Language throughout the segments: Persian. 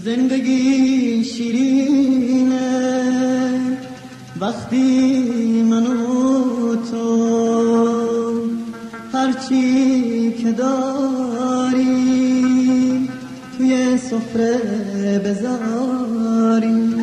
زندگی شیرینه وقتی من و تو هرچی که داریم توی سفره بذاریم.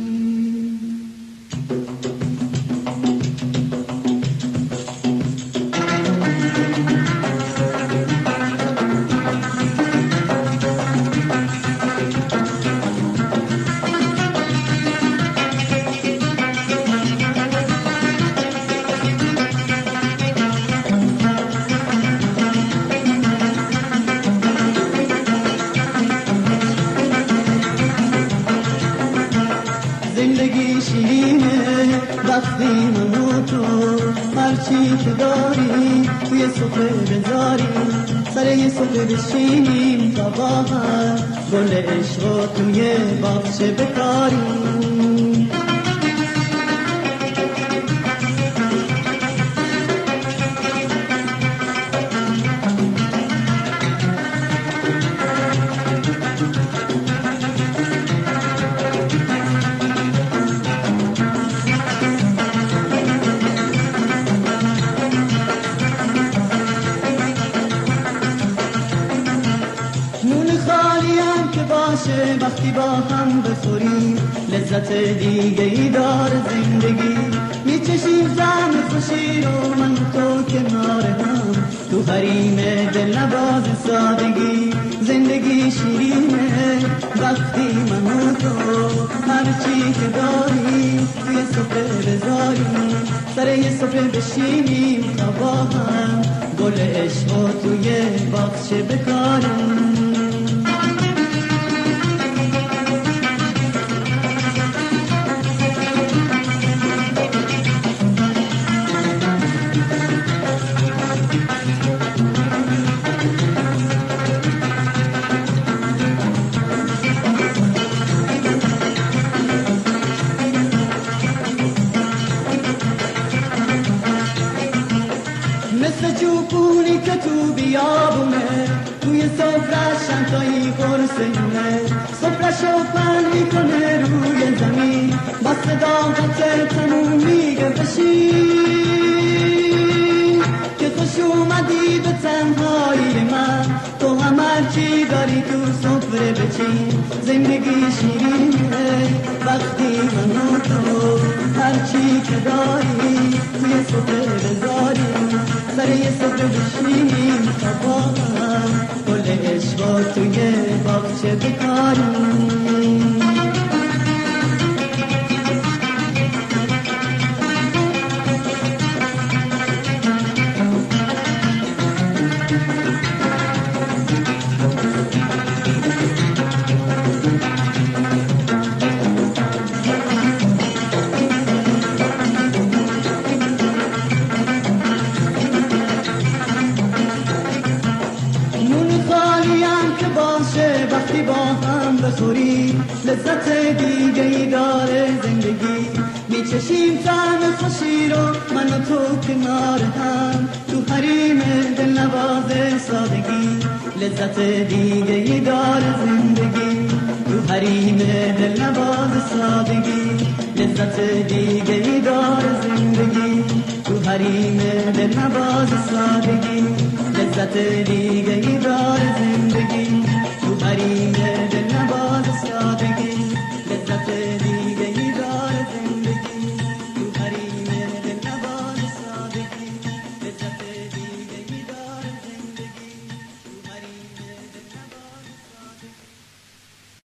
زندگی شیرینه وقتی من و تو هرچی که داریم توی سفره بذاریم، سر یه سفره بشینیم تا با هم گل عشق رو توی باغچه بکاریم. وقتی با هم بخوریم لذت دیگه ای داره زندگی، میچشیم زم خوشی رو من تو کنار هم تو حریم دلنواز سادگی. زندگی شیرینه وقتی من و تو هرچی که داریم توی سفره بذاریم، سر یه سفره بشینیم تا با هم گل عشق رو توی باغچه بکاریم. مثل چوبونی که تو بیابونه توی سفرش شنطایی خورسونه، سفرشو پهن میکنه روی زمین با صداقت تموم میگه بشین که خوش اومدی به تنهایی من، تو هم هرچی داری تو سفره بچین. زندگی شیرینه وقتی من و تو هرچی که داری توی سفره بذاریم، سر یه سفره بشینیم تا با هم گل عشق رو توی باغچه بکاریم. وقتی با هم بخوریم لذت دیگه ای داره زندگی، میچشیم طعم خوشی رو من و تو کنار هم تو حریم دلنواز سادگی. لذت دیگه ای داره زندگی تو حریم دلنواز سادگی، لذت دیگه ای داره زندگی تو حریم دلنواز سادگی، لذت دیگه